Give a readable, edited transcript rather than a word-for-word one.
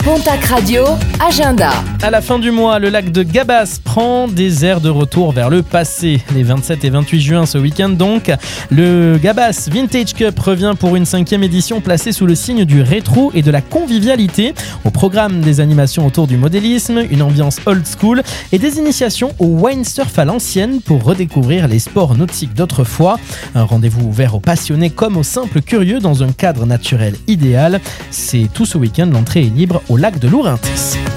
Pontac Radio, agenda. À la fin du mois, le lac de Gabas prend des airs de retour vers le passé. Les 27 et 28 juin, ce week-end donc, le Gabas Vintage Cup revient pour une 5e édition placée sous le signe du rétro et de la convivialité. Au programme, des animations autour du modélisme, une ambiance old school et des initiations au windsurf à l'ancienne pour redécouvrir les sports nautiques d'autrefois. Un rendez-vous ouvert aux passionnés comme aux simples curieux dans un cadre naturel idéal. C'est tout ce week-end, l'entrée est libre au lac de Lourintis.